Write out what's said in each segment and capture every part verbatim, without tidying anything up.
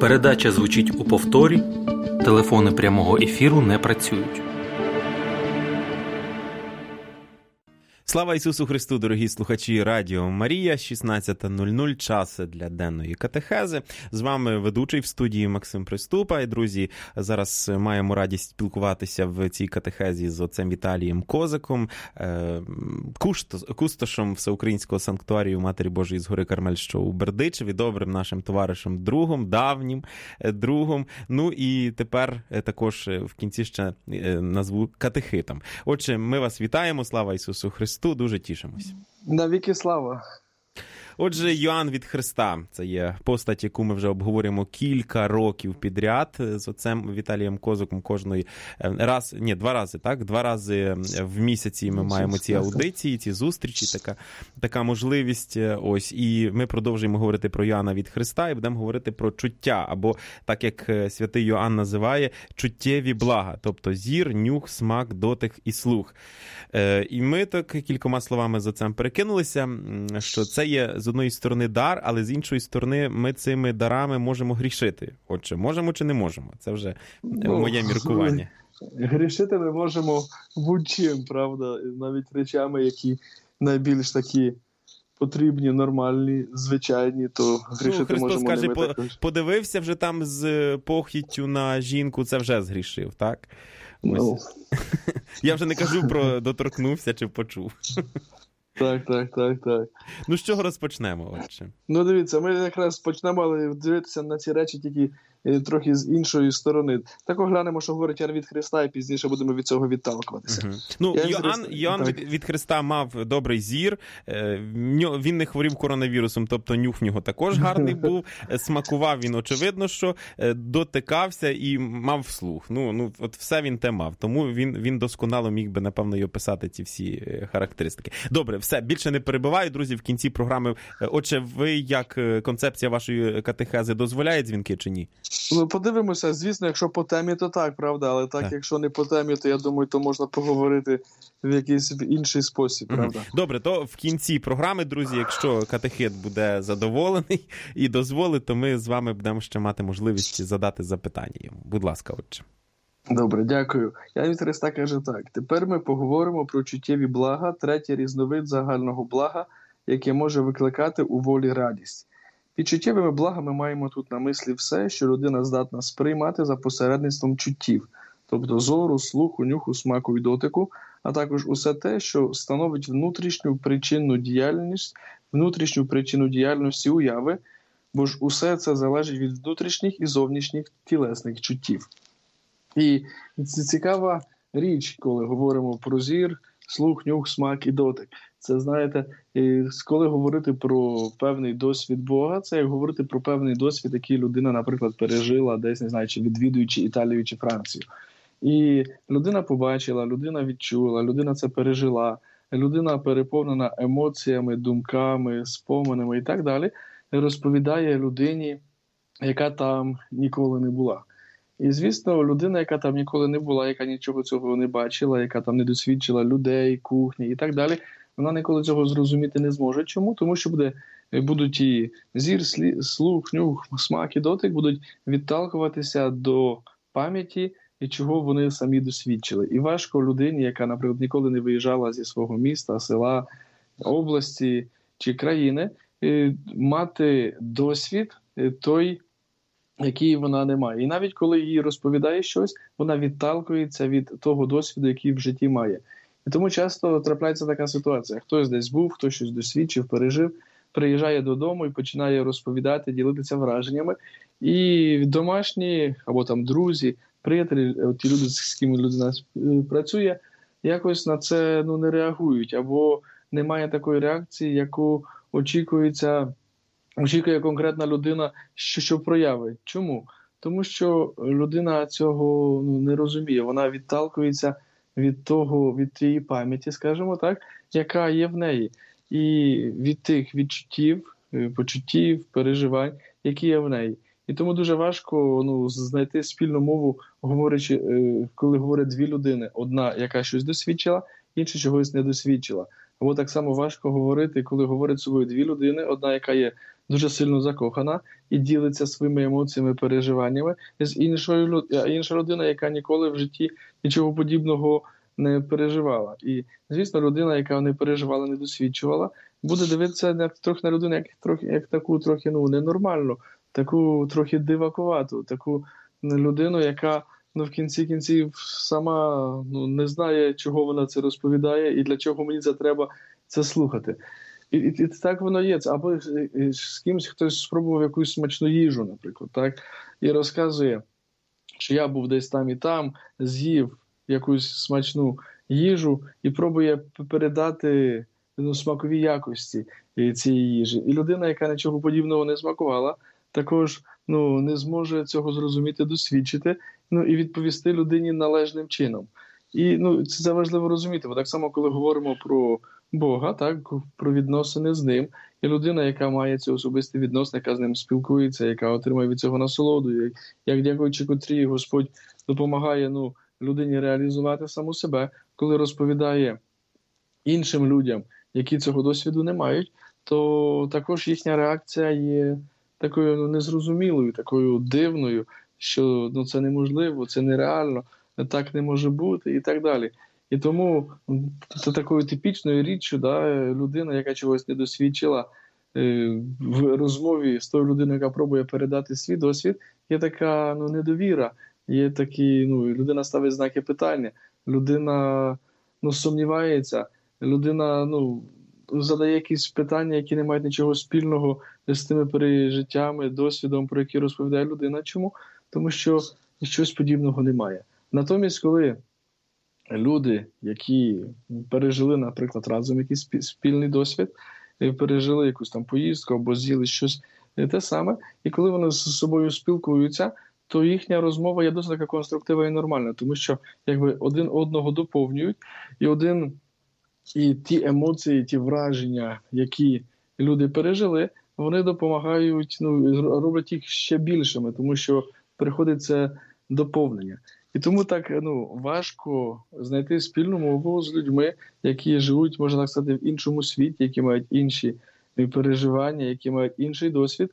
Передача звучить у повторі. Телефони прямого ефіру не працюють. Слава Ісусу Христу, дорогі слухачі Радіо Марія, шістнадцята нуль нуль, час для денної катехези. З вами ведучий в студії Максим Приступа. І, друзі, зараз маємо радість спілкуватися в цій катехезі з отцем Віталієм Козаком, кустошем Всеукраїнського санктуарію Матері Божої з гори Кармель, що у Бердичеві, добрим нашим товаришем, другом, давнім другом. Ну і тепер також в кінці ще назву катехитом. Отже, ми вас вітаємо, слава Ісусу Христу. Дуже тішимось. Навіки слава. Отже, Йоанн від Христа – це є постать, яку ми вже обговорюємо кілька років підряд з отцем Віталієм Козаком кожної раз, ні, два рази, так? Два рази в місяці ми маємо ці аудиції, ці зустрічі, така, така можливість. Ось, і ми продовжуємо говорити про Йоанна від Христа і будемо говорити про чуття, або так, як святий Йоанн називає, чуттєві блага, тобто зір, нюх, смак, дотик і слух. І ми так кількома словами з отцем перекинулися, що це є з одної сторони дар, але з іншої сторони ми цими дарами можемо грішити. Отже, можемо чи не можемо? Це вже ну, моє міркування. Грішити ми можемо будь-чим, правда? Навіть речами, які найбільш такі потрібні, нормальні, звичайні, то грішити ну, Христос можемо каже, ними по, також. Подивився вже там з похіттю на жінку, це вже згрішив, так? Ну. Я вже не кажу про доторкнувся чи почув. Так, так, так, так. Ну, з чого розпочнемо, отче? Ну, дивіться, ми якраз почнемо, але дивитися на ці речі тільки трохи з іншої сторони. Так оглянемо, що говорить Йоанн від Христа, і пізніше будемо від цього відталкуватися. Угу. Ну, Йоанн, Йоанн від, від Христа мав добрий зір, він не хворів коронавірусом, тобто нюх в нього також гарний був, смакував він, очевидно, що дотикався і мав слух. Ну, ну от все він те мав, тому він, він досконало міг би, напевно, й описати ці всі характеристики. Добре, все, більше не перебиваю, друзі, в кінці програми. Отже, ви, як концепція вашої катехези, дозволяє дзвінки чи ні? Ну, подивимося, звісно, якщо по темі, то так, правда, але так, так, якщо не по темі, то я думаю, то можна поговорити в якийсь в інший спосіб, правда. Добре, то в кінці програми, друзі, якщо катехет буде задоволений і дозволить, то ми з вами будемо ще мати можливість задати запитання йому. Будь ласка, отче. Добре, дякую. Йоанн від Христа каже так. Тепер ми поговоримо про чуттєві блага, третій різновид загального блага, яке може викликати у волі радість. Під чуттєвими благами маємо тут на мислі все, що людина здатна сприймати за посередництвом чуттів, тобто зору, слуху, нюху, смаку і дотику, а також усе те, що становить внутрішню причинну діяльність, внутрішню причину діяльності уяви, бо ж усе це залежить від внутрішніх і зовнішніх тілесних чуттів. І це цікава річ, коли говоримо про зір, слух, нюх, смак і дотик. Це, знаєте, коли говорити про певний досвід Бога, це як говорити про певний досвід, який людина, наприклад, пережила десь, не знаю, чи відвідуючи Італію чи Францію. І людина побачила, людина відчула, людина це пережила, людина переповнена емоціями, думками, споминами і так далі, розповідає людині, яка там ніколи не була. І, звісно, людина, яка там ніколи не була, яка нічого цього не бачила, яка там не досвідчила людей, кухні і так далі, вона ніколи цього зрозуміти не зможе. Чому? Тому що буде, будуть і зір, слух, нюх, смак і дотик будуть відталкуватися до пам'яті, і чого вони самі досвідчили. І важко людині, яка, наприклад, ніколи не виїжджала зі свого міста, села, області чи країни, мати досвід той, який вона не має. І навіть коли їй розповідає щось, вона відталкується від того досвіду, який в житті має. І тому часто трапляється така ситуація. Хтось десь був, хтось щось досвідчив, пережив, приїжджає додому і починає розповідати, ділитися враженнями. І домашні, або там друзі, приятелі, ті люди, з ким людина працює, якось на це ну, не реагують, або немає такої реакції, яку очікується, очікує конкретна людина, що, що проявить. Чому? Тому що людина цього ну, не розуміє, вона відталкується від того, від тієї пам'яті, скажімо так, яка є в неї. І від тих відчуттів, почуттів, переживань, які є в неї. І тому дуже важко ну, знайти спільну мову, говорячи, коли говорять дві людини. Одна, яка щось досвідчила, інша чогось не досвідчила. Або так само важко говорити, коли говорять з собою дві людини. Одна, яка є дуже сильно закохана і ділиться своїми емоціями, переживаннями з іншою людиною, а інша людина, яка ніколи в житті нічого подібного не переживала. І, звісно, людина, яка не переживала, не досвідчувала, буде дивитися як, трохи на людину, як, трохи, як таку трохи ну, ненормальну, таку трохи дивакувату, таку людину, яка ну, в кінці кінців сама ну, не знає, чого вона це розповідає і для чого мені це треба це слухати. І, і, і так воно є. Або з кимось хтось спробував якусь смачну їжу, наприклад, так? І розказує, що я був десь там і там, з'їв якусь смачну їжу і пробує передати ну, смакові якості цієї їжі. І людина, яка нічого подібного не смакувала, також ну, не зможе цього зрозуміти, досвідчити, ну, і відповісти людині належним чином. І ну, це важливо розуміти, бо так само, коли говоримо про Бога, так, про відносини з Ним, і людина, яка має ці особисті відносини, яка з Ним спілкується, яка отримує від цього насолоду, як, як дякуючи котрій Господь допомагає ну, людині реалізувати саму себе, коли розповідає іншим людям, які цього досвіду не мають, то також їхня реакція є такою ну, незрозумілою, такою дивною, що ну, це неможливо, це нереально, так не може бути і так далі. І тому це такою типічною річчю, да, людина, яка чогось не досвідчила е, в розмові з тою людиною, яка пробує передати свій досвід, є така ну, недовіра, є такі, ну, людина ставить знаки питання, людина ну, сумнівається, людина ну, задає якісь питання, які не мають нічого спільного з тими пережиттями, досвідом, про які розповідає людина. Чому? Тому що щось подібного немає. Натомість, коли люди, які пережили, наприклад, разом якийсь спільний досвід, пережили якусь там поїздку або з'їли щось те саме, і коли вони з собою спілкуються, то їхня розмова є досить така конструктивна і нормальна, тому що якби один одного доповнюють, і один і ті емоції, ті враження, які люди пережили, вони допомагають, ну, роблять їх ще більшими, тому що приходить це доповнення. І тому так ну, важко знайти спільну мову з людьми, які живуть, можна так сказати, в іншому світі, які мають інші переживання, які мають інший досвід,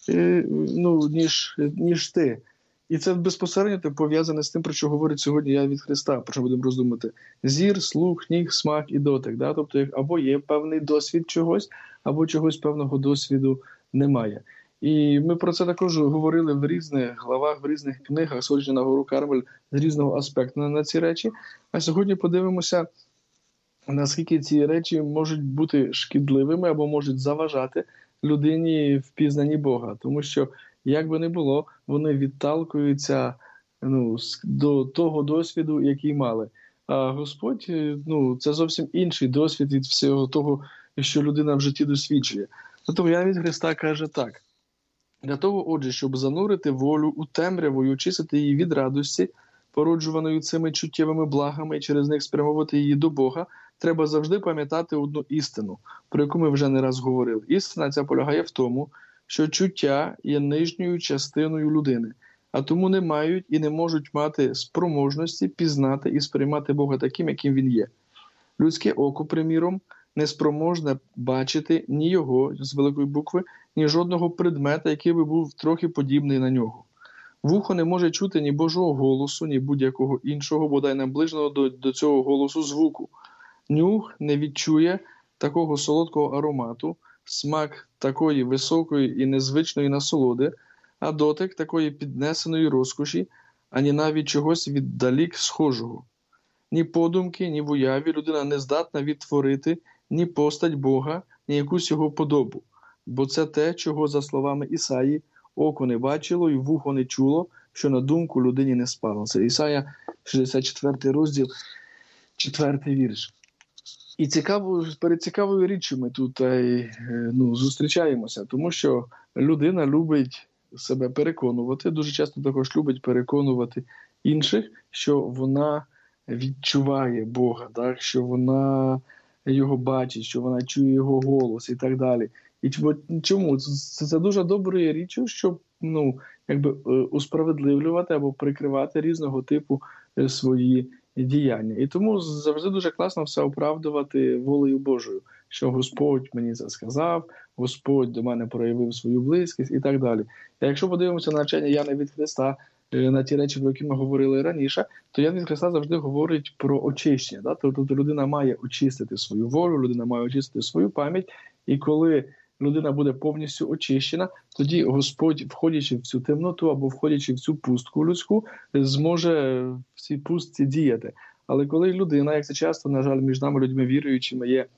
ну, ніж, ніж ти. І це безпосередньо пов'язане з тим, про що говорить сьогодні я від Христа, про що будемо роздумати. Зір, слух, нюх, смак і дотик. Да? Тобто або є певний досвід чогось, або чогось певного досвіду немає. І ми про це також говорили в різних главах, в різних книгах, сходячи на гору Кармель, з різного аспекту на ці речі. А сьогодні подивимося, наскільки ці речі можуть бути шкідливими або можуть заважати людині в пізнанні Бога. Тому що, як би не було, вони відталкуються ну, до того досвіду, який мали. А Господь, ну, це зовсім інший досвід від всього того, що людина в житті досвідчує. Тому я від Христа каже так. Для того, отже, щоб занурити волю у темряву і очистити її від радості, породжуваною цими чуттєвими благами, і через них спрямовувати її до Бога, треба завжди пам'ятати одну істину, про яку ми вже не раз говорили. Істина ця полягає в тому, що чуття є нижньою частиною людини, а тому не мають і не можуть мати спроможності пізнати і сприймати Бога таким, яким Він є. Людське око, приміром, неспроможне бачити ні його, з великої букви, ні жодного предмета, який би був трохи подібний на нього. Вухо не може чути ні Божого голосу, ні будь-якого іншого, бодай наближеного до, до цього голосу звуку. Нюх не відчує такого солодкого аромату, смак такої високої і незвичної насолоди, а дотик такої піднесеної розкоші, ані навіть чогось віддалік схожого. Ні подумки, ні в уяві людина не здатна відтворити ні постать Бога, ні якусь його подобу. Бо це те, чого, за словами Ісаї, око не бачило і вухо не чуло, що на думку людині не спало. Це Ісая, шістдесят четвертий розділ, четвертий вірш. І цікаво, перед цікавою річчю ми тут ну, зустрічаємося, тому що людина любить себе переконувати, дуже часто також любить переконувати інших, що вона відчуває Бога, так? Що вона його бачить, що вона чує його голос і так далі. І чому? Це, це дуже доброю річчю, щоб ну, якби, усправедливлювати або прикривати різного типу свої діяння. І тому завжди дуже класно все оправдувати волею Божою, що Господь мені це сказав, Господь до мене проявив свою близькість і так далі. А якщо подивимося на навчання Яна від Христа, на ті речі, про які ми говорили раніше, то Ян від Христа завжди говорить про очищення. Да? Тобто людина має очистити свою волю, людина має очистити свою пам'ять, і коли людина буде повністю очищена, тоді Господь, входячи в цю темноту або входячи в цю пустку людську, зможе в цій пустці діяти. Але коли людина, як це часто, на жаль, між нами людьми віруючими є,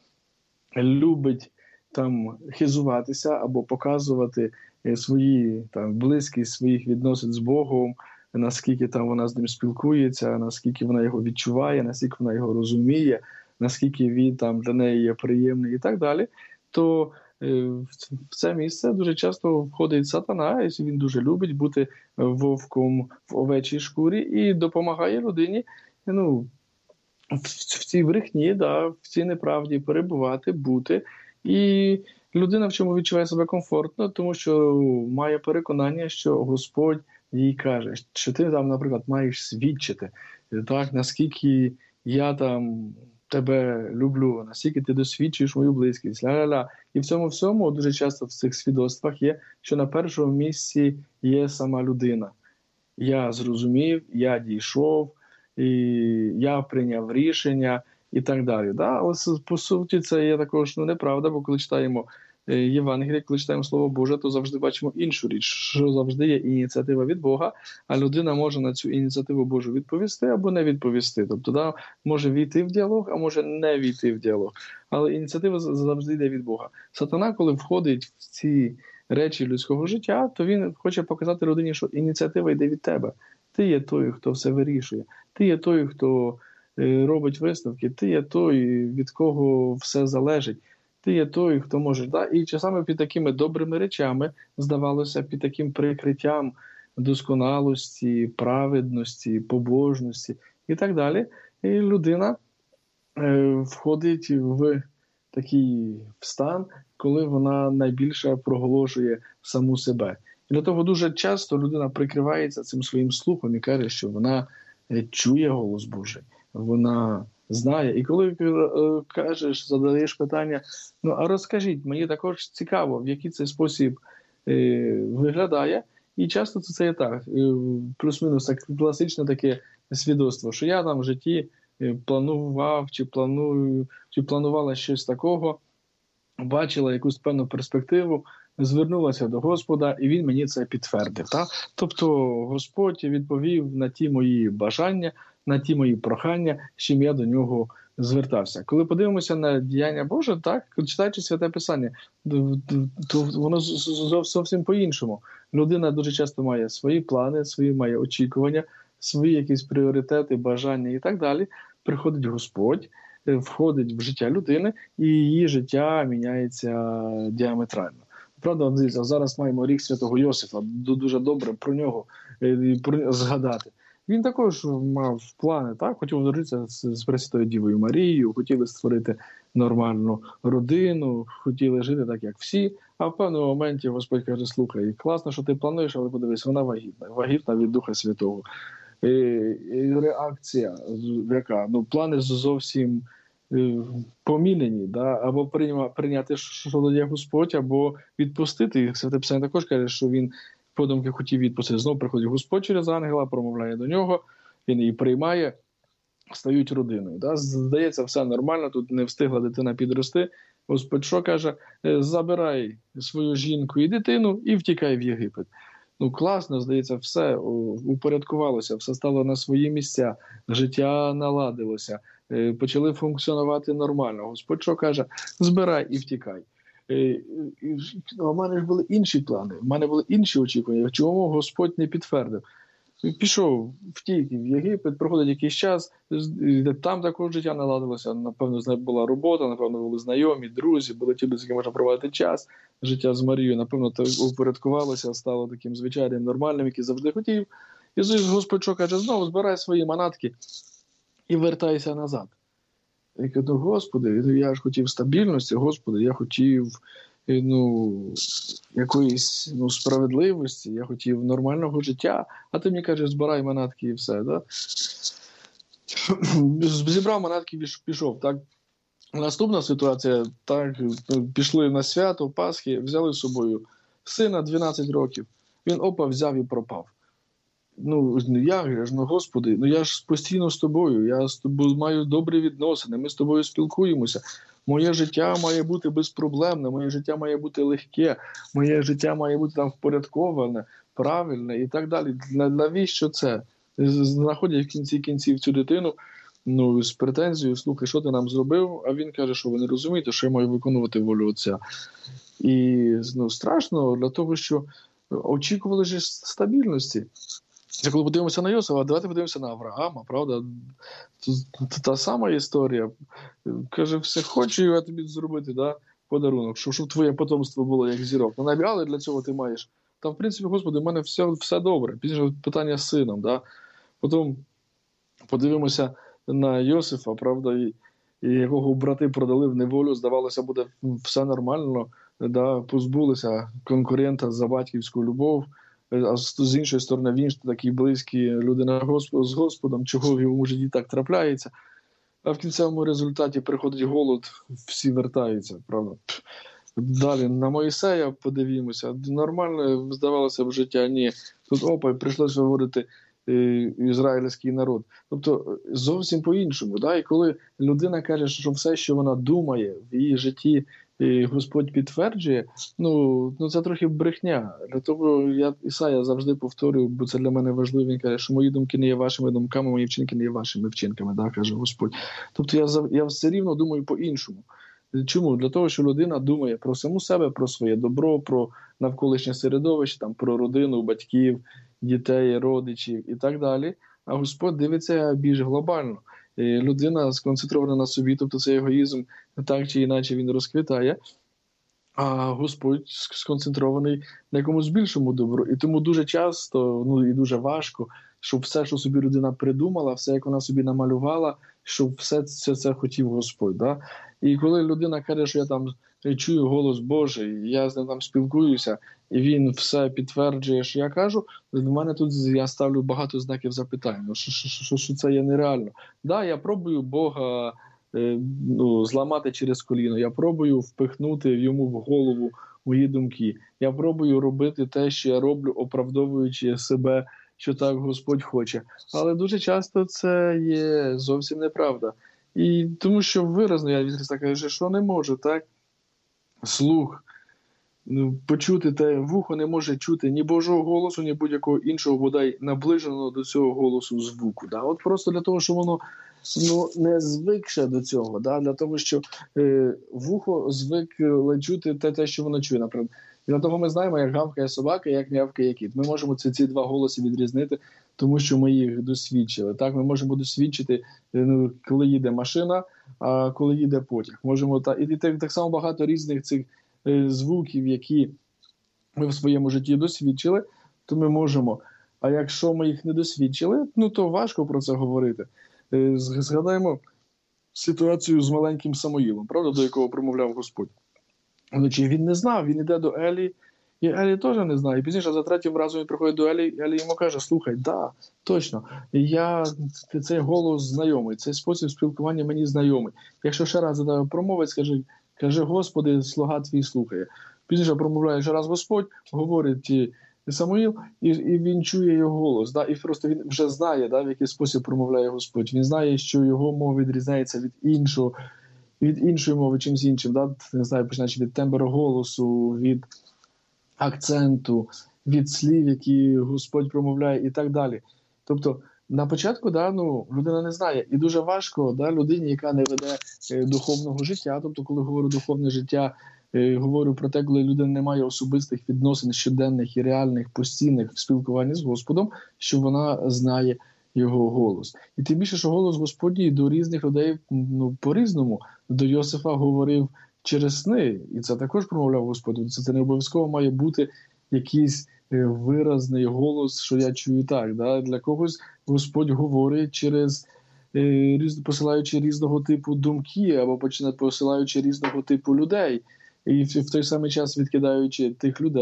любить там хизуватися або показувати свої там близькість своїх відносин з Богом, наскільки там вона з ним спілкується, наскільки вона його відчуває, наскільки вона його розуміє, наскільки він там для неї є приємний і так далі, то е, в це місце дуже часто входить сатана, і він дуже любить бути вовком в овечій шкурі і допомагає людині, ну, в, в цій брехні, да, в цій неправді перебувати, бути. І людина в чому відчуває себе комфортно, тому що має переконання, що Господь їй каже, що ти там, наприклад, маєш свідчити, так, наскільки я там тебе люблю, наскільки ти досвідчуєш мою близькість, ля-ля-ля. І в цьому всьому дуже часто в цих свідоцтвах є, що на першому місці є сама людина. Я зрозумів, я дійшов, і я прийняв рішення, і так далі. Да? Але по суті це є також ну, неправда, бо коли читаємо Євангеліє, коли читаємо Слово Боже, то завжди бачимо іншу річ, що завжди є ініціатива від Бога, а людина може на цю ініціативу Божу відповісти або не відповісти. Тобто да, може війти в діалог, а може не війти в діалог. Але ініціатива завжди йде від Бога. Сатана, коли входить в ці речі людського життя, то він хоче показати людині, що ініціатива йде від тебе. Ти є той, хто все вирішує. Ти є той, хто робить висновки. Ти є той, від кого все залежить. Ти є той, хто може. Да? І часами під такими добрими речами, здавалося, під таким прикриттям досконалості, праведності, побожності і так далі, і людина е, входить в такий стан, коли вона найбільше проголошує саму себе. І для того дуже часто людина прикривається цим своїм слухом і каже, що вона чує голос Божий, вона знає. І коли кажеш, задаєш питання, ну а розкажіть, мені також цікаво, в який цей спосіб е, виглядає. І часто це є так, е, плюс-мінус так, класичне таке свідоцтво, що я там в житті планував, чи планую, чи планувала щось такого, бачила якусь певну перспективу, звернулася до Господа, і Він мені це підтвердив. Так? Тобто Господь відповів на ті мої бажання, на ті мої прохання, з чим я до нього звертався. Коли подивимося на діяння Боже, так, читаючи Святе Писання, то воно зовсім по-іншому. Людина дуже часто має свої плани, свої має очікування, свої якісь пріоритети, бажання і так далі. Приходить Господь, входить в життя людини, і її життя міняється діаметрально. Правда, дивіться, зараз маємо рік святого Йосифа, дуже добре про нього про, згадати. Він також мав плани, так? Хотів одружитися з Пресвятою Дівою Марією, хотіли створити нормальну родину, хотіли жити так, як всі, а в певному моменті Господь каже, слухай, класно, що ти плануєш, але подивись, вона вагітна, вагітна від Духа Святого. І, і реакція, яка, ну, плани зовсім помілені, да? Або прийняти, що дає Господь, або відпустити. Святе Писання також каже, що він подумки хотів відпустити. Знову приходить Господь через ангела, промовляє до нього, він її приймає, стають родиною. Да? Здається, все нормально, тут не встигла дитина підрости. Господь що каже? Забирай свою жінку і дитину і втікай в Єгипет. Ну, класно, здається, все упорядкувалося, все стало на свої місця, життя наладилося, почали функціонувати нормально. Господь що каже? Збирай і втікай. У мене ж були інші плани, у мене були інші очікування, чому Господь не підтвердив. Пішов, втік в Єгипет, проходить якийсь час, там також життя наладилося, напевно, була робота, напевно, були знайомі, друзі, були ті, з якими можна проводити час, життя з Марією, напевно, упорядкувалося, стало таким звичайним, нормальним, який завжди хотів. І Господь що каже, знову збирай свої манатки і вертайся назад. Я кажу, Господи, я ж хотів стабільності, Господи, я хотів ну, якоїсь ну, справедливості, я хотів нормального життя, а ти мені кажеш, збирай манатки і все. Да? Зібрав манатки і пішов. Так? Наступна ситуація, так, пішли на свято, Пасхи, взяли з собою сина дванадцять років. Він опа взяв і пропав. Ну, я ж, ну, Господи, ну я ж постійно з тобою, я з тобою маю добрі відносини, ми з тобою спілкуємося. Моє життя має бути безпроблемне, моє життя має бути легке, моє життя має бути там впорядковане, правильне і так далі. Навіщо це? Знаходять в кінці кінців цю дитину, ну, з претензією, слухай, що ти нам зробив? А він каже, що ви не розумієте, що я маю виконувати волю Отця. І, ну, страшно для того, що очікували ж стабільності. Це коли подивимося на Йосифа, давайте подивимося на Авраама, правда? Та сама історія. Каже, все хочу я тобі зробити, да? Подарунок, щоб, щоб твоє потомство було як зірок. Ну, але для цього ти маєш. Та, в принципі, Господи, в мене все, все добре. Пізніше питання з сином, да? Потім подивимося на Йосифа, правда, і, і якого брати продали в неволю, здавалося, буде все нормально, да? Позбулися конкурента за батьківську любов, а з іншої сторони він ж такий близький людина з Господом, чого в йому житті так трапляється. А в кінцевому результаті приходить голод, всі вертаються, правда. Далі на Моїсея подивімося. Нормально, здавалося б, життя. Ні. Тут опа, прийшлося виводити е, ізраїльський народ. Тобто зовсім по-іншому. Да? І коли людина каже, що все, що вона думає в її житті, і Господь підтверджує, ну, ну це трохи брехня. Для того я Ісая завжди повторюю, бо це для мене важливо. Він каже, що мої думки не є вашими думками, мої вчинки не є вашими вчинками, да, каже Господь. Тобто я, я все рівно думаю по-іншому. Чому? Для того, що людина думає про саму себе, про своє добро, про навколишнє середовище, там, про родину, батьків, дітей, родичів і так далі. А Господь дивиться більш глобально. Людина сконцентрована на собі, тобто цей егоїзм так чи інакше він розквітає, а Господь сконцентрований на якомусь більшому добру. І тому дуже часто, ну і дуже важко, щоб все, що собі людина придумала, все, як вона собі намалювала, щоб все це, це хотів Господь. Да? І коли людина каже, що я там чую голос Божий, я з ним там спілкуюся, і він все підтверджує, що я кажу, в мене тут я ставлю багато знаків запитання, що, що, що, що це є нереально. Да, я пробую Бога е, ну, зламати через коліно, я пробую впихнути йому в голову мої думки, я пробую робити те, що я роблю, оправдовуючи себе, що так Господь хоче. Але дуже часто це є зовсім неправда. І тому що виразно, я від Христа кажу, що не можу, так? Слух, ну, почути те, вухо не може чути ні Божого голосу, ні будь-якого іншого, бодай наближеного до цього голосу звуку. Да? От просто для того, що воно ну, не звикше до цього, да? Для того, що е, вухо звик чути те, те, що воно чує, наприклад. І для того ми знаємо, як гавкає собака, як м'явкає кіт. Ми можемо ці, ці два голоси відрізнити, тому що ми їх досвідчили. Так, ми можемо досвідчити, ну, коли їде машина, а коли їде потяг. Можемо та і так, так само багато різних цих е, звуків, які ми в своєму житті досвідчили, то ми можемо. А якщо ми їх не досвідчили, ну то важко про це говорити. Е, згадаємо ситуацію з маленьким Самуїлом, правда, до якого промовляв Господь. Вночі він не знав, він йде до Елі, і Елі теж не знає. І пізніше за третім разом він приходить до Елі, і Елі йому каже, слухай, да, точно, я, цей голос знайомий, цей спосіб спілкування мені знайомий. Якщо ще раз за тебе промовить, скажи, каже, Господи, слуга твій слухає. Пізніше промовляє ще раз Господь, говорить Самуїл, і, і він чує його голос. Да? І просто він вже знає, да, в який спосіб промовляє Господь. Він знає, що його мова відрізняється від іншого, від іншої мови, чимось іншим, да? Не знаю, починаючи від тембру голосу, від акценту, від слів, які Господь промовляє і так далі. Тобто, на початку, да, ну, людина не знає. І дуже важко, да, людині, яка не веде е, духовного життя, тобто, коли говорю духовне життя, е, говорю про те, коли людина не має особистих відносин щоденних і реальних, постійних в спілкуванні з Господом, що вона знає його голос. І тим більше, що голос Господній до різних людей, ну, по-різному. До Йосифа говорив через сни, і це також промовляв Господу. Це, це не обов'язково має бути якийсь е, виразний голос, що я чую так. Да? Для когось Господь говорить через, е, різ, посилаючи різного типу думки, або посилаючи різного типу людей. І в, в той самий час відкидаючи тих людей,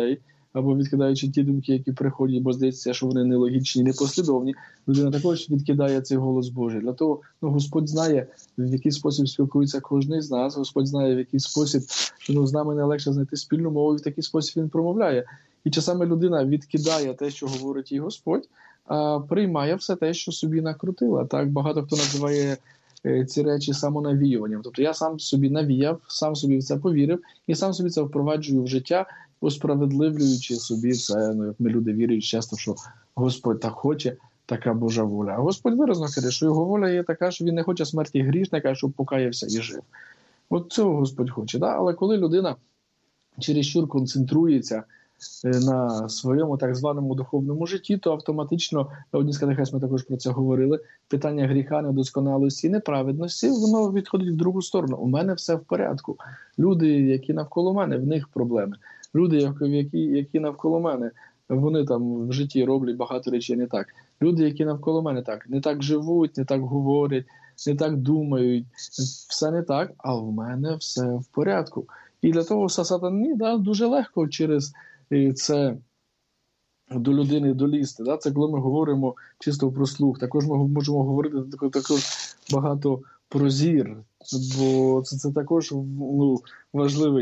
або відкидаючи ті думки, які приходять, бо здається, що вони нелогічні, непослідовні, людина також відкидає цей голос Божий. Для того, ну, Господь знає, в який спосіб спілкується кожен з нас, Господь знає, в який спосіб, ну, з нами найлегше знайти спільну мову, і в такий спосіб він промовляє. І часами людина відкидає те, що говорить їй Господь, а приймає все те, що собі накрутила. Так, багато хто називає ці речі самонавіюванням. Тобто я сам собі навіяв, сам собі в це повірив і сам собі це впроваджую в життя, осправедливлюючи собі це. Ну, як ми люди вірують часто, що Господь так хоче, така Божа воля. А Господь виразно каже, що його воля є така, що він не хоче смерті грішника, щоб покаявся і жив. От цього Господь хоче. Да? Але коли людина чересчур концентрується на своєму так званому духовному житті, то автоматично, одні з катехез ми також про це говорили, питання гріха, недосконалості і неправедності, воно відходить в другу сторону. У мене все в порядку. Люди, які навколо мене, в них проблеми. Люди, які, які навколо мене, вони там в житті роблять багато речей не так. Люди, які навколо мене так, не так живуть, не так говорять, не так думають, все не так, а в мене все в порядку. І для того сатані, да, дуже легко через це до людини долізти. Да? Це коли ми говоримо чисто про слух. Також ми можемо говорити також багато про зір, бо це, це також, ну, важливий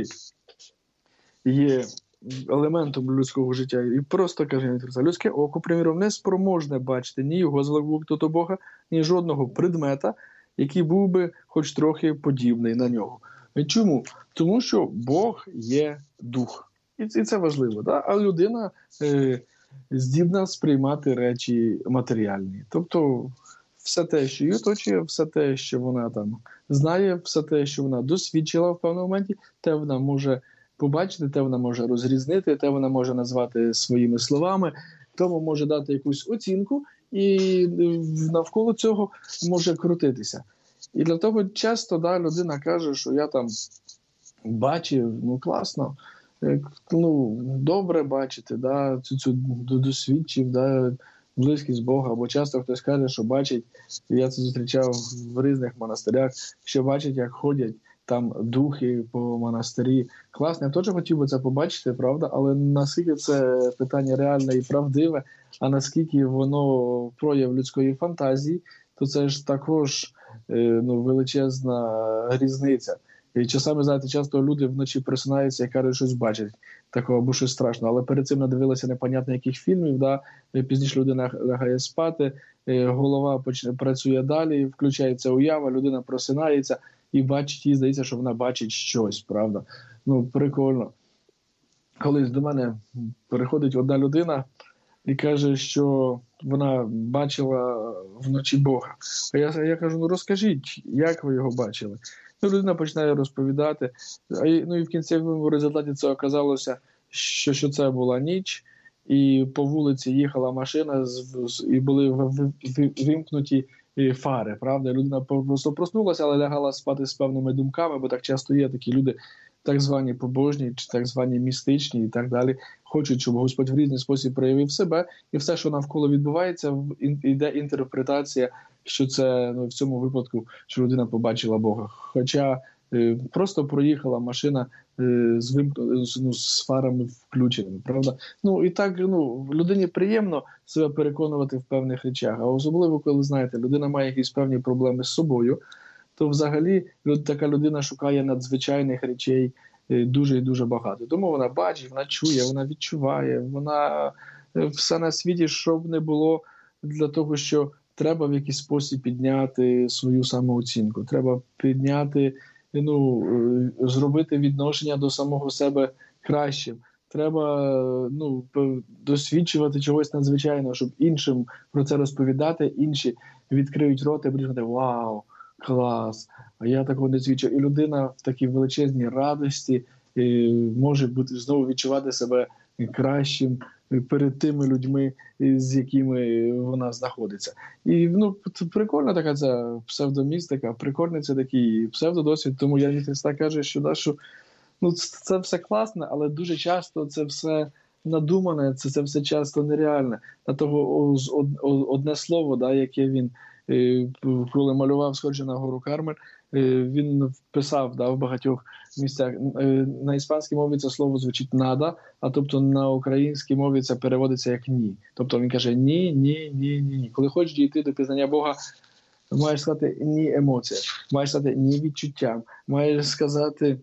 є елементом людського життя. І просто, каже, людське око, приміром, не спроможне бачити ні його звеликого до Бога, ні жодного предмета, який був би хоч трохи подібний на нього. Чому? Тому що Бог є дух. І це важливо. Да? А людина е, здібна сприймати речі матеріальні. Тобто все те, що її оточує, все те, що вона там знає, все те, що вона досвідчила в певному моменті, те вона може побачити, те вона може розрізнити, те вона може назвати своїми словами, тому може дати якусь оцінку і навколо цього може крутитися. І для того часто, да, людина каже, що я там бачив, ну класно, ну, добре бачити, да, цю, цю досвідчив, да, близькість Бога. Або часто хтось каже, що бачить, я це зустрічав в різних монастирях, що бачить, як ходять там духи по монастирі. Класно, я теж хотів би це побачити, правда, але наскільки це питання реальне і правдиве, а наскільки воно прояв людської фантазії, то це ж також ну, величезна різниця. І часами, знаєте, часто люди вночі просинаються і кажуть, щось бачать такого або щось страшного. Але перед цим надивилися непонятно яких фільмів, да? Пізніше людина лягає спати, голова почне, працює далі, включається уява, людина просинається і бачить, їй здається, що вона бачить щось, правда? Ну, прикольно. Колись до мене приходить одна людина і каже, що вона бачила вночі Бога. А я, я кажу, ну розкажіть, як ви його бачили? Ну, людина починає розповідати. Ну і в кінцевому результаті це оказалося, що, що це була ніч, і по вулиці їхала машина, і були вимкнуті фари, правда? Людина просто проснулася, але лягала спати з певними думками, бо так часто є такі люди, так звані побожні, чи так звані містичні і так далі, хочуть, щоб Господь в різний спосіб проявив себе, і все, що навколо відбувається, йде інтерпретація, що це, ну, в цьому випадку, що людина побачила Бога. Хоча е, просто проїхала машина е, з, вимк... ну, з фарами включеними, правда? Ну, і так, ну, людині приємно себе переконувати в певних речах, а особливо, коли, знаєте, людина має якісь певні проблеми з собою, то взагалі така людина шукає надзвичайних речей е, дуже і дуже багато. Тому вона бачить, вона чує, вона відчуває, вона е, все на світі, щоб не було для того, що треба в якийсь спосіб підняти свою самооцінку. Треба підняти, ну, зробити відношення до самого себе кращим. Треба, ну, досвідчувати чогось надзвичайного, щоб іншим про це розповідати, інші відкриють рот і будуть говорити: вау, клас, а я такого не свідчив. І людина в такій величезній радості може бути, знову відчувати себе кращим перед тими людьми, з якими вона знаходиться. І, ну, прикольна така ця псевдомістика, прикольний це такий псевдодосвід, тому я від Христа каже, що, да, що ну, це все класне, але дуже часто це все надумане, це, це все часто нереальне. На того одне слово, да, яке він, коли малював «Сходжу на гору Кармель», він вписав, да, в багатьох місцях. На іспанській мові це слово звучить «нада», а тобто на українській мові це переводиться як «ні». Тобто він каже «ні, ні, ні, ні, ні». Коли хочеш дійти до пізнання Бога, маєш сказати «ні» емоціям, маєш сказати «ні» відчуттям, маєш сказати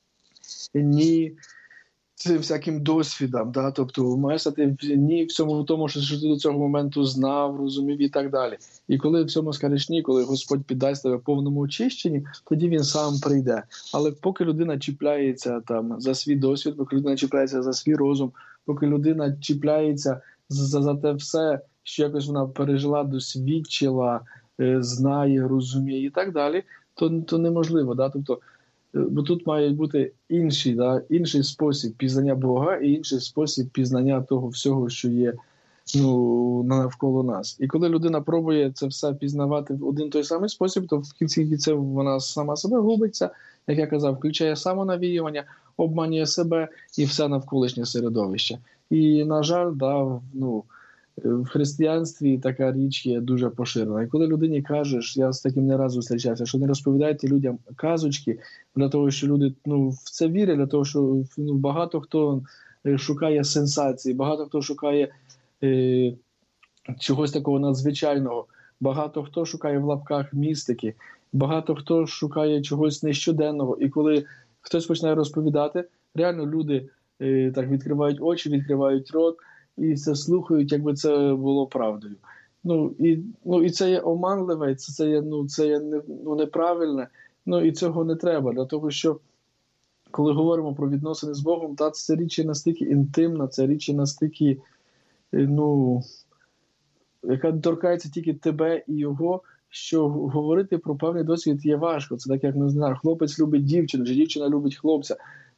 «ні» цим всяким досвідом, да? Тобто маєш сказати «ні» всьому тому, що ти до цього моменту знав, розумів і так далі. І коли в цьому скажеш «ні», коли Господь піддасть тебе повному очищенні, тоді він сам прийде. Але поки людина чіпляється там за свій досвід, поки людина чіпляється за свій розум, поки людина чіпляється за, за те все, що якось вона пережила, досвідчила, знає, розуміє і так далі, то, то неможливо. Да? Тобто, бо тут має бути інший, да? інший спосіб пізнання Бога і інший спосіб пізнання того всього, що є, ну, навколо нас. І коли людина пробує це все пізнавати в один той самий спосіб, то в кінці це вона сама себе губиться, як я казав, включає самонавіювання, обманює себе і все навколишнє середовище. І, на жаль, да, ну, в християнстві така річ є дуже поширена. І коли людині кажеш, я з таким не раз зустрічався, що не розповідайте людям казочки для того, що люди, ну, в це вірять, для того, що, ну, багато хто шукає сенсації, багато хто шукає е, чогось такого надзвичайного, багато хто шукає в лапках містики, багато хто шукає чогось нещоденного. І коли хтось починає розповідати, реально люди е, так відкривають очі, відкривають рот, і це слухають, якби це було правдою. Ну, і, ну, і це є оманливе, це, це є, ну, це є не, ну, неправильне, ну, і цього не треба. Для того, що коли говоримо про відносини з Богом, та це річ є настільки інтимна, це річ є настільки, ну, яка торкається тільки тебе і його, що говорити про певний досвід є важко. Це так, як, не знаю, хлопець любить дівчину, чи дівчина любить хлопця.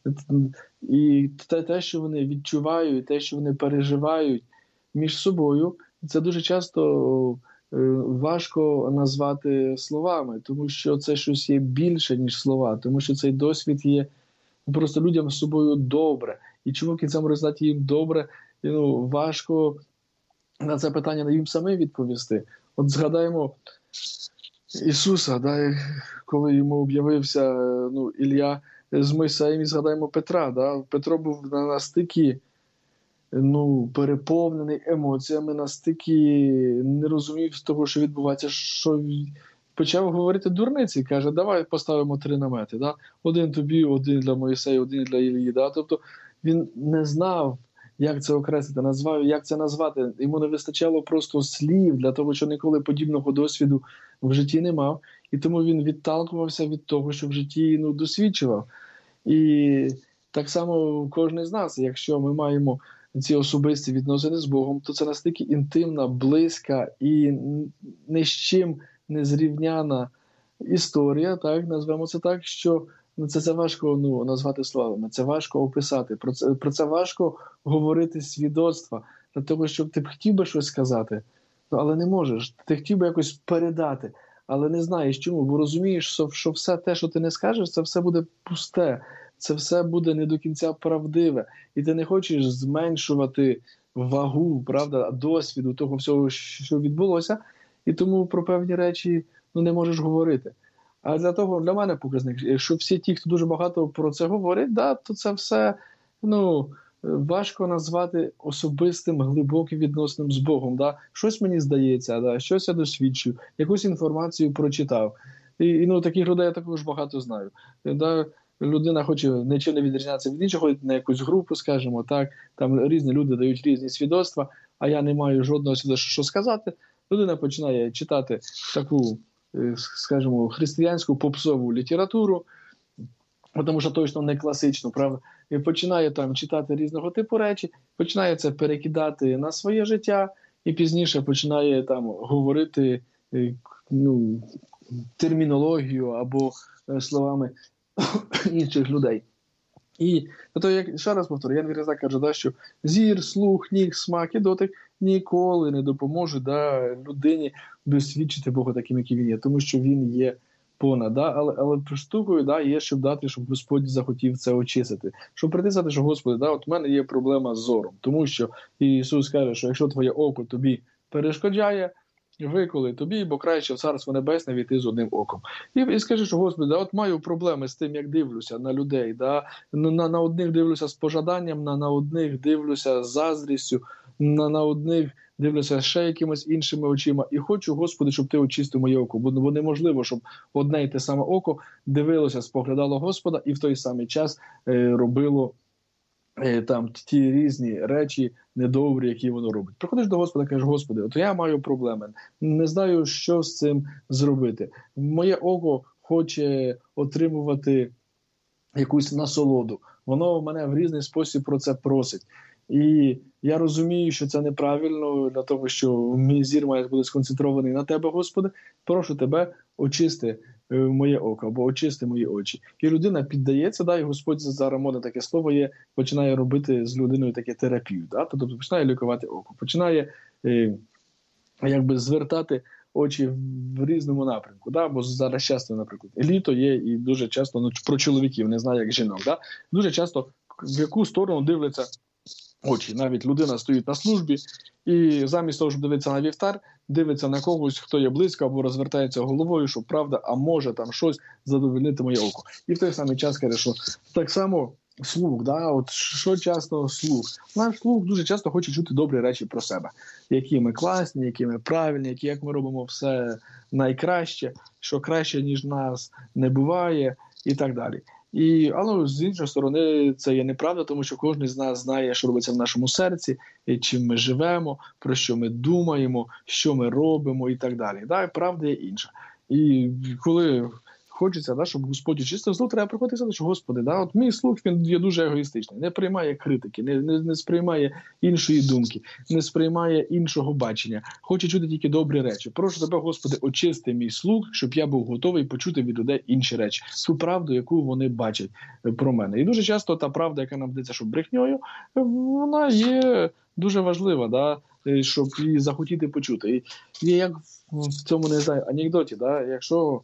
І те, те, що вони відчувають, те, що вони переживають між собою, це дуже часто е, важко назвати словами, тому що це щось є більше, ніж слова, тому що цей досвід є просто людям з собою добре. І чому в кінцевому результаті їм добре, ну, важко на це питання їм самим відповісти. От згадаємо Ісуса, да, коли йому об'явився, ну, Ілля з Мойсеєм, і згадаємо Петра. Да? Петро був настільки, ну, переповнений емоціями, настільки не розумів того, що відбувається, що почав говорити дурниці. Каже, давай поставимо три намети. Да? Один тобі, один для Мойсея, один для Іллі. Да? Тобто він не знав, як це окреслити, назвав, як це назвати. Йому не вистачало просто слів для того, що ніколи подібного досвіду в житті не мав. І тому він відталкувався від того, що в житті, ну, досвідчував. І так само кожен з нас, якщо ми маємо ці особисті відносини з Богом, то це настільки інтимна, близька і ні з чим не зрівняна історія, так, назвемо це так, що це, це важко, ну, назвати словами, це важко описати, про це, про це важко говорити свідоцтва, для того, щоб ти б хотів би щось сказати, але не можеш, ти хотів би якось передати, але не знаєш чому, бо розумієш, що все те, що ти не скажеш, це все буде пусте, це все буде не до кінця правдиве, і ти не хочеш зменшувати вагу, правда, досвіду того всього, що відбулося, і тому про певні речі, ну, не можеш говорити. А для того, для мене показник, якщо всі ті, хто дуже багато про це говорить, да, то це все, ну, важко назвати особистим, глибоким відносинам з Богом. Да. Щось мені здається, да, щось я досвідчив, якусь інформацію прочитав. І, і ну, таких людей я також багато знаю. Да. Людина хоче нічим не відрізнятися від іншого, ходить на якусь групу, скажімо, так, там різні люди дають різні свідоцтва, а я не маю жодного свідоцтва, що сказати. Людина починає читати таку, скажімо, християнську попсову літературу, тому що точно не класичну, правда, і починає там читати різного типу речі, починає це перекидати на своє життя, і пізніше починає там говорити, ну, термінологію або словами інших людей. І то, як ще раз повторю, Ян Вірзак каже, да, що зір, слух, ніх, смак і дотик ніколи не допоможуть, да, людині досвідчити Бога таким, який він є, тому що він є понад. Да, але, але штукою, да, є, щоб дати, щоб Господь захотів це очистити. Щоб прийти сказати, що, Господи, да, от у мене є проблема з зором, тому що Ісус каже, що якщо твоє око тобі перешкоджає, виколи тобі, бо краще в Царство Небесне війти з одним оком. І, і скажи, що, Господи, да, от маю проблеми з тим, як дивлюся на людей. Да? На, на одних дивлюся з пожаданням, на, на одних дивлюся з заздрістю, на, на одних дивлюся ще якимось іншими очима. І хочу, Господи, щоб Ти очистив моє око. Бо, бо неможливо, щоб одне й те саме око дивилося, споглядало Господа і в той самий час е, робило там ті різні речі недобрі, які воно робить. Приходиш до Господа, кажеш: Господи, от я маю проблеми, не знаю, що з цим зробити. Моє око хоче отримувати якусь насолоду. Воно мене в різний спосіб про це просить. І я розумію, що це неправильно, для того, що мій зір має бути сконцентрований на Тебе, Господи. Прошу Тебе, очисти моє око, або очисти мої очі. І людина піддається, да, і Господь зараз модне таке слово є, починає робити з людиною таке терапію, да, тобто починає лікувати око, починає е, якби звертати очі в різному напрямку, да, бо зараз часто, наприклад, літо є, і дуже часто, ну, про чоловіків, не знаю, як жінок, да, дуже часто в яку сторону дивляться очі. Навіть людина стоїть на службі і замість того, щоб дивитися на вівтар, дивиться на когось, хто є близько, або розвертається головою, що правда, а може там щось задовольнити моє око. І в той самий час каже, що так само слух, да, от що часто слух. Наш слух дуже часто хоче чути добрі речі про себе. Які ми класні, які ми правильні, які як ми робимо все найкраще, що краще, ніж нас, не буває і так далі. І, але з іншої сторони це є неправда, тому що кожен з нас знає, що робиться в нашому серці, чим ми живемо, про що ми думаємо, що ми робимо і так далі. Да, правда є інша. І коли хочеться, да, щоб Господь очистив зло, треба приходити і сказати, що Господи, да, от мій слух, він є дуже егоїстичний, не приймає критики, не, не, не сприймає іншої думки, не сприймає іншого бачення, хоче чути тільки добрі речі. Прошу Тебе, Господи, очисти мій слух, щоб я був готовий почути від людей інші речі, ту правду, яку вони бачать про мене. І дуже часто та правда, яка нам здається, що брехньою, вона є дуже важлива, да, щоб її захотіти почути. І як в цьому, не знаю, анекдоті, да, якщо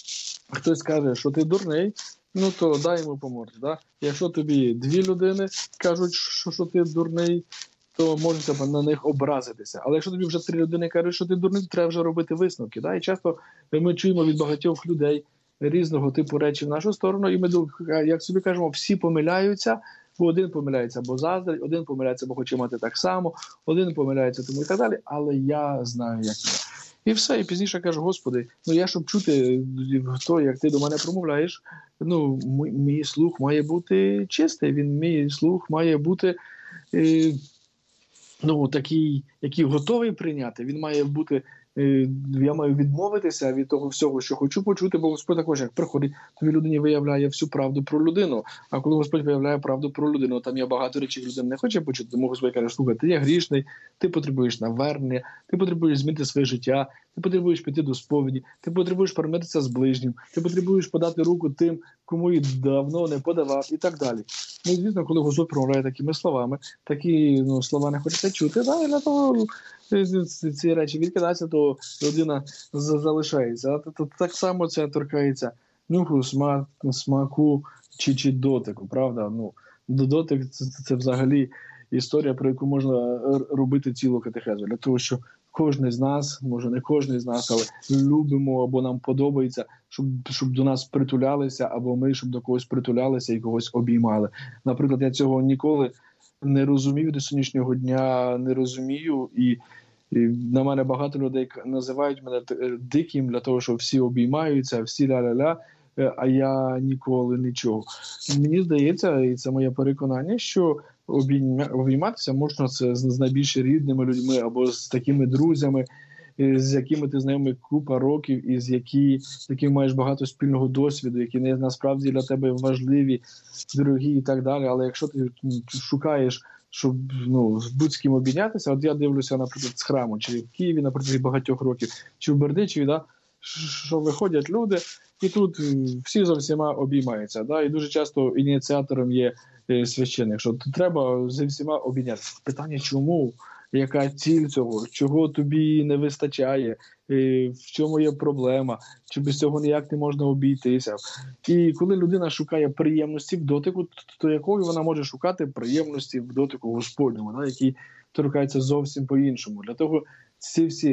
хтось каже, що ти дурний, ну то дай йому по морді. Да? Якщо тобі дві людини кажуть, що, що ти дурний, то можна на них образитися. Але якщо тобі вже три людини кажуть, що ти дурний, то треба вже робити висновки. Да? І часто ми чуємо від багатьох людей різного типу речі в нашу сторону, і ми, як собі кажемо, всі помиляються, бо один помиляється, бо заздрить, один помиляється, бо хоче мати так само, один помиляється, тому і так далі, але я знаю, як я. І все, і пізніше кажу: Господи, ну я, щоб чути то, як ти до мене промовляєш, ну, мій слух має бути чистий, він, мій слух має бути е, ну, такий, який готовий прийняти, він має бути, е, я маю відмовитися від того всього, що хочу почути, бо Господь також, як приходить, тобі людині виявляє всю правду про людину, а коли Господь виявляє правду про людину, там є багато речей, людина не хоче почути, тому Господь каже: слухай, ти є грішний, ти потребуєш навернення, ти потребуєш змінити своє життя, ти потребуєш піти до сповіді, ти потребуєш примиритися з ближнім, ти потребуєш подати руку тим, кому і давно не подавав, і так далі. Ну, звісно, коли Господь промовляє такими словами, такі, ну, слова не хочеться чути, да, і для того ці речі відкидаються, то людина залишається. А так само це торкається нюху, смак, смаку чи, чи дотику, правда? Ну, дотик це, це, це взагалі історія, про яку можна робити цілу катехезу. Для того, що кожен з нас, може не кожен з нас, але любимо або нам подобається, щоб, щоб до нас притулялися, або ми, щоб до когось притулялися і когось обіймали. Наприклад, я цього ніколи не розумів до сьогоднішнього дня, не розумію, і, і на мене багато людей називають мене диким для того, що всі обіймаються, всі ля-ля-ля, а я ніколи нічого. Мені здається, і це моє переконання, що обійматися можна це з найбільш рідними людьми або з такими друзями, з якими ти знайомий купа років, і з які, з якими маєш багато спільного досвіду, які не насправді для тебе важливі, дорогі і так далі. Але якщо ти шукаєш, щоб, ну, з будь-ким обійнятися, от я дивлюся, наприклад, з храму, чи в Києві, наприклад, багатьох років, чи в Бердичеві, да, що виходять люди, і тут всі за всіма обіймаються. Да? І дуже часто ініціатором є священник, що треба зі всіма обійнятися. Питання, чому? Яка ціль цього? Чого тобі не вистачає? В чому є проблема? Чи без цього ніяк не можна обійтися? І коли людина шукає приємності в дотику, то якою вона може шукати приємності в дотику Господньому, да? Які торкаються зовсім по-іншому? Для того ці всі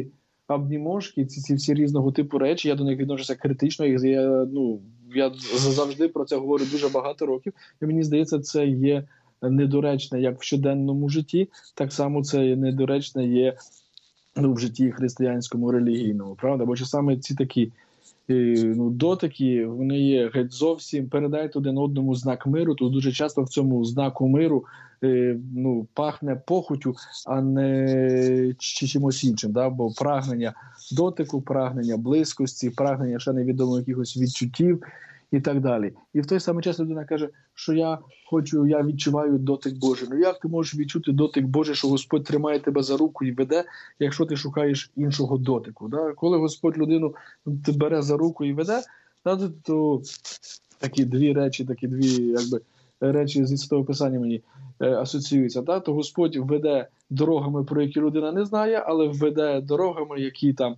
обнімошки, ці, ці всі різного типу речі, я до них відношуся критично, я, ну, я завжди про це говорю дуже багато років, і мені здається, це є недоречне як в щоденному житті, так само це недоречне є, ну, в житті християнському, релігійному, правда? Бо саме ці такі ну, дотики, вони є геть зовсім, передають один одному знак миру, то дуже часто в цьому знаку миру ну, пахне похотю, а не чимось іншим, да? Бо прагнення дотику, прагнення близькості, прагнення ще невідомих якихось відчуттів і так далі. І в той самий час людина каже, що я хочу, я відчуваю дотик Божий. Ну як ти можеш відчути дотик Божий, що Господь тримає тебе за руку і веде, якщо ти шукаєш іншого дотику? Да? Коли Господь людину бере за руку і веде, да, то такі дві речі, такі дві якби, речі зі Святого Писання мені е, асоціюються. Да? То Господь веде дорогами, про які людина не знає, але веде дорогами, які там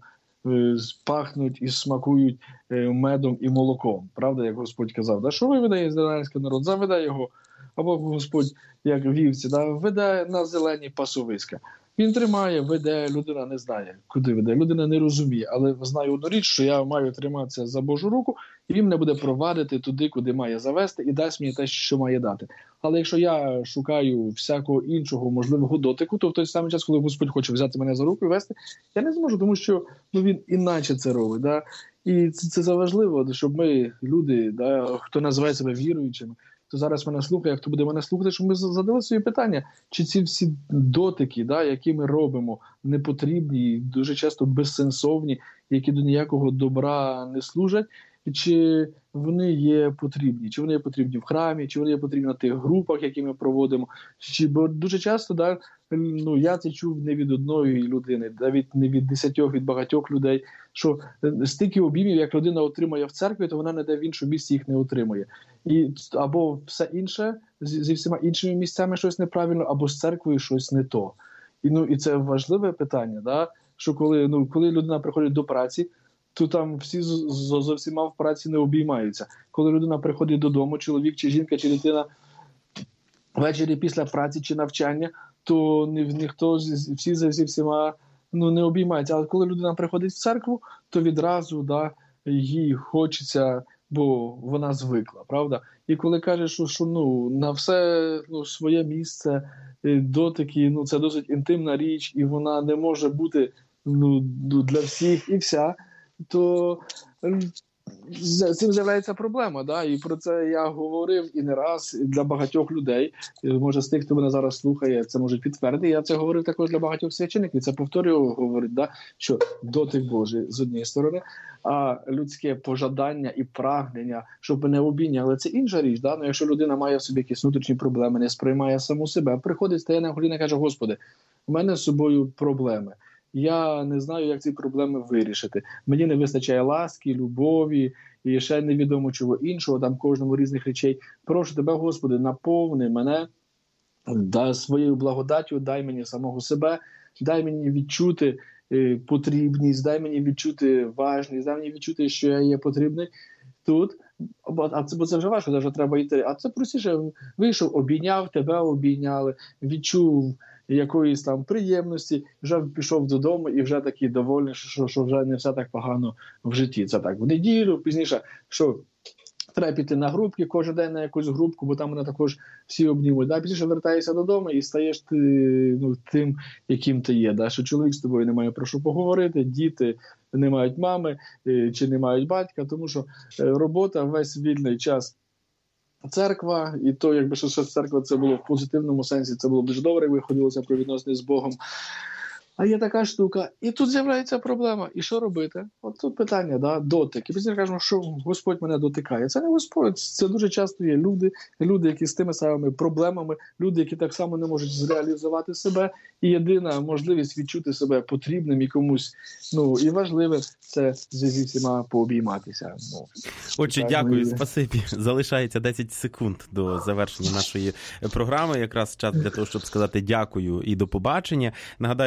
пахнуть і смакують медом і молоком. Правда, як Господь казав, да? Що виведе ізраїльський народ? Заведе його. Або Господь, як вівці, да? Веде на зелені пасовиська. Він тримає, веде, людина не знає, куди веде. Людина не розуміє, але знає одну річ, що я маю триматися за Божу руку, і він мене буде провадити туди, куди має завести, і дасть мені те, що має дати. Але якщо я шукаю всякого іншого можливого дотику, то в той самий час, коли Господь хоче взяти мене за руку і вести, я не зможу, тому що ну, він іначе це робить. Да? І це, це заважливо, щоб ми, люди, да, хто називає себе віруючими, хто зараз мене слухає, хто буде мене слухати, щоб ми задали собі питання, чи ці всі дотики, да, які ми робимо, непотрібні, дуже часто безсенсовні, які до ніякого добра не служать, чи вони є потрібні, чи вони є потрібні в храмі, чи вони є потрібні на тих групах, які ми проводимо. Чи, бо дуже часто, да, ну, я це чув не від одної людини, навіть не від десятьох, від багатьох людей, що стільки обіймів, як людина отримає в церкві, то вона ніде в іншому місці їх не отримує. І, або все інше, зі всіма іншими місцями щось неправильно, або з церквою щось не то. І, ну, і це важливе питання, да, що коли, ну, коли людина приходить до праці, то там всі зо всіма в праці не обіймаються. Коли людина приходить додому, чоловік чи жінка, чи дитина, ввечері після праці чи навчання, то ні, ніхто, всі зі всіма ну, не обіймається. Але коли людина приходить в церкву, то відразу да, їй хочеться, бо вона звикла, правда? І коли каже, що, що ну, на все ну, своє місце, дотики, ну, це досить інтимна річ, і вона не може бути ну, для всіх і вся, то з цим з'являється проблема, да? І про це я говорив і не раз для багатьох людей. Може, з тих, хто мене зараз слухає, це можуть підтвердити. Я це говорив також для багатьох священиків. Це повторюю, говорить, да? Що дотик Божий з однієї сторони, а людське пожадання і прагнення, щоб мене обійняли, це інша річ. Да? Ну, якщо людина має в собі якісь внутрішні проблеми, не сприймає саму себе, приходить, стає на коліна і каже: Господи, у мене з собою проблеми. Я не знаю, як ці проблеми вирішити. Мені не вистачає ласки, любові і ще невідомо чого іншого, там кожному різних речей. Прошу тебе, Господи, наповни мене дай своєю благодаттю, дай мені самого себе, дай мені відчути е, потрібність, дай мені відчути важність, дай мені відчути, що я є потрібний тут. А це, бо це вже важко, це вже треба йти. А це простіше, вийшов, обійняв, тебе обійняли, відчув якоїсь там приємності, вже пішов додому і вже такий довольний, що, що вже не все так погано в житті. Це так, в неділю, пізніше, що треба піти на групки, кожен день на якусь групку, бо там мене також всі обнімуть. Да? Пізніше вертаєшся додому і стаєш ти, ну, тим, яким ти є. Да? Що чоловік з тобою не має про що поговорити, діти не мають мами чи не мають батька, тому що робота весь вільний час. Церква, і то, якби що церква це було в позитивному сенсі, це було дуже добре, якби ходилося про відносини з Богом. А є така штука, і тут з'являється проблема. І що робити? От тут питання, да, дотик. І пізніше кажемо, що Господь мене дотикає. Це не Господь, це дуже часто є люди, люди, які з тими самими проблемами, люди, які так само не можуть зреалізувати себе. І єдина можливість відчути себе потрібним і комусь, ну, і важливим, це зі всіма пообійматися. Ну, Отже, дякую, спасибі. Залишається десять секунд до завершення нашої програми. Якраз час для того, щоб сказати дякую і до побачення. Нагадаю радіослухачам,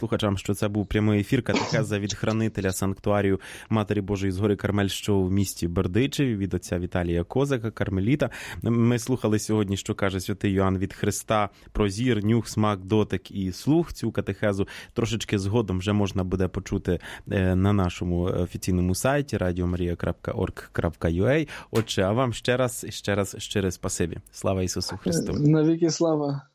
слухачам, що це був прямий ефір катехеза від хранителя санктуарію Матері Божої з гори Кармель, що в місті Бердичеві, від отця Віталія Козака, кармеліта. Ми слухали сьогодні, що каже святий Йоанн від Христа про зір, нюх, смак, дотик і слух. Цю катехезу трошечки згодом вже можна буде почути на нашому офіційному сайті радіо марія крапка орг крапка ю а. Отже, а вам ще раз, ще раз щире спасибі. Слава Ісусу Христу! Навіки слава!